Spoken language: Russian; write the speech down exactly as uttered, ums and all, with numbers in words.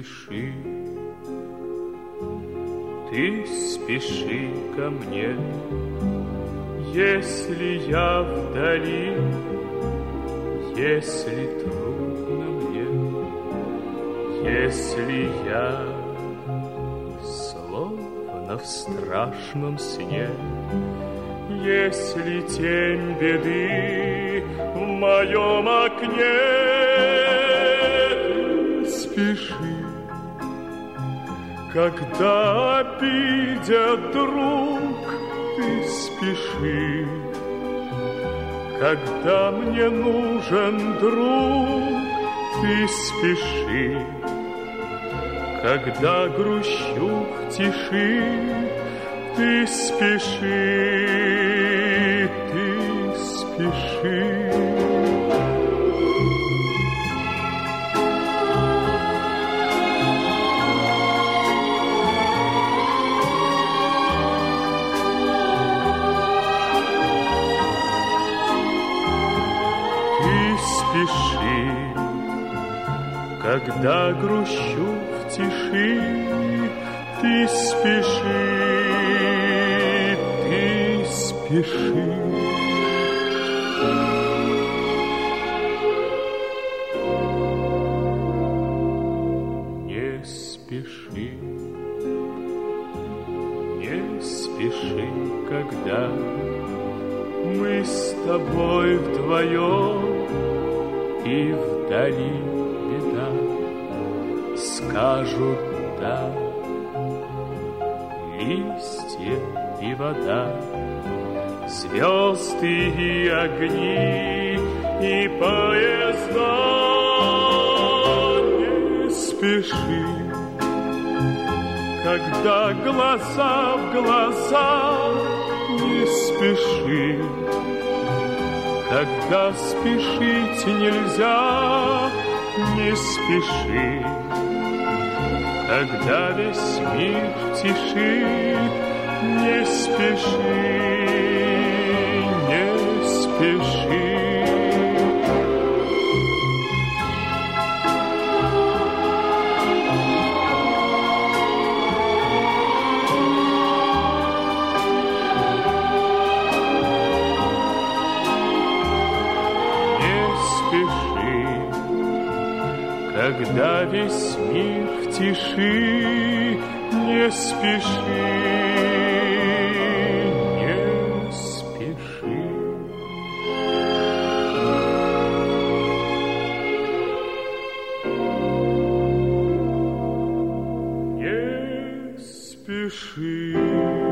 спеши, ты спеши ко мне, если я вдали, если трудно мне, если я словно в страшном сне, если тень беды в моем окне. Спеши, когда обидят друг, ты спеши, когда мне нужен друг, ты спеши, когда грущу в тиши, ты спеши, ты спеши. Спеши, когда грущу в тиши, ты спеши, ты спеши. Не спеши, не спеши, когда мы с тобой вдвоем, и вдали беда, скажут да, листья и вода, звезды и огни, и поезда. Не спеши, когда глаза в глаза, не спеши, когда спешить нельзя, не спеши, когда весь мир в тиши, не спеши, не спеши. Когда весь мир в тиши, не спеши, не спеши. Не спеши.